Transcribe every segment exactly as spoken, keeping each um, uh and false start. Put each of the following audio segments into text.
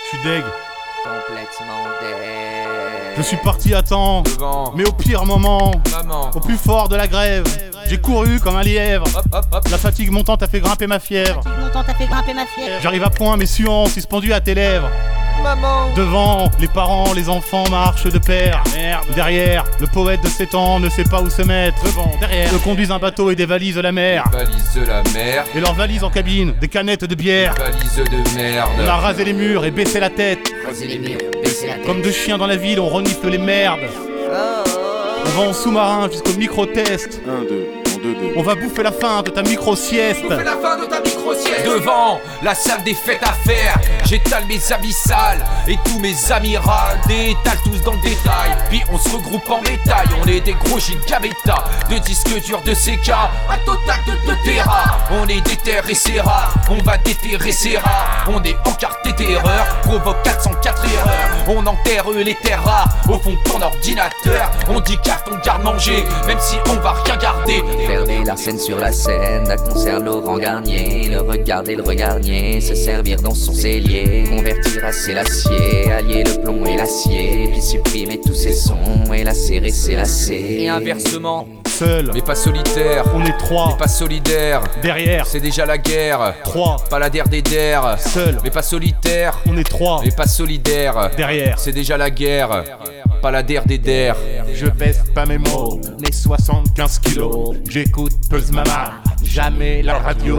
Je suis deg. Complètement deg. Je suis parti à temps, Devant. mais au pire moment, Maman. au plus fort de la grève, j'ai couru comme un lièvre. Hop hop hop. La fatigue montante a fait grimper ma fièvre. Fatigue montante a fait grimper ma fièvre. J'arrive à point, mes suants suspendus à tes lèvres. Maman. Devant, les parents, les enfants marchent de pair. Merde. Derrière, le poète de sept ans ne sait pas où se mettre. Devant, derrière, le conduisent un bateau et des valises de la mer. Valise de la mer. Et leurs valises en cabine, des canettes de bière. Valise de merde. On a rasé les murs et baissé la tête. Raser les murs, baisser la tête. Comme deux chiens dans la ville, on renifle les merdes. On va en sous-marin jusqu'au micro-test. un, deux, en deux, deux. On va bouffer la fin de ta micro-sieste. Fais la fin de ta micro-sieste. Devant la salle des fêtes à faire, j'étale mes habits sales et tous mes amis râlent. Détale tous dans le détail, puis on se regroupe en détail. On est des gros gigabétas de disques durs de C K, un total de deux téras. On est déterré, c'est rare, on va déterrer, c'est rare. On est encarté terreur, provoque quatre cent quatre erreurs. On enterre les terres rares au fond de ton ordinateur. On dit carte, on garde manger, même si on va rien garder. Faire des Larsen sur la scène, d'un concert Laurent Garnier. Le regarder, le regarder, se servir dans son cellier. Convertir à l'acier, allier le plomb et l'acier. Puis supprimer tous ces sons et la serrer, c'est lacé. Et inversement, Seul, Mais pas solitaire, on est trois. mais pas solidaire. Derrière, C'est déjà la guerre, trois. pas la der des der. Seul, Mais pas solitaire, on est trois. mais pas solidaire. Derrière, C'est déjà la guerre, pas la der des der. je baisse pas mes mots, mes soixante-quinze kilos. J'écoute Pulse Mama, jamais la radio.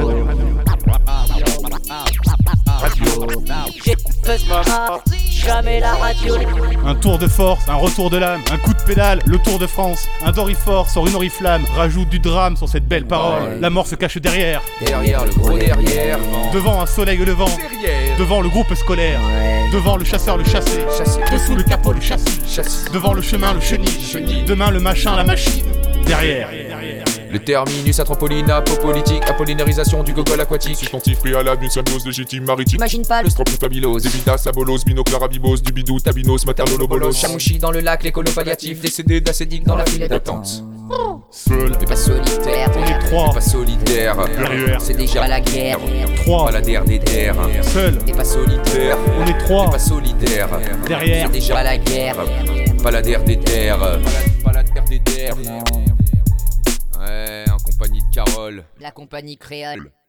Radio. J'écoute Mama, jamais la radio. Un tour de force, un retour de l'âme, un coup de pédale, le Tour de France. Un dorifort sort une oriflamme, rajoute du drame sur cette belle parole. Ouais. La mort se cache derrière, Derrière le gros derrière. devant un soleil levant, Derrière. devant le groupe scolaire, ouais. devant le chasseur le chassé, Chassé. dessous le capot le châssis, Châssis. devant le chemin le chenil, Chenil. demain le machin la machine, derrière. Le terminus atropoline, apopolitique, apollinarisation du gogol aquatique. Substantif préalable d'une symbiose légitime maritime. Imagine pas le Le stropifabulose, Debitas, Abolos, Binoclarabibos, Dubidou, Tabinos, Maternolobolos. Chamouchi dans le lac, l'écolo palliatif, décédé d'acédique dans la file d'attente. Seul, Mais pas solitaire, on est Mais trois. pas solidaire, Derrière, c'est déjà la guerre. trois. pas la der des der. Seul, Et pas solitaire, on est Mais trois. pas solidaire, Derrière, c'est déjà la guerre. pas la der des der. Pas la der des der. Ouais, en compagnie de Carole. La compagnie créole.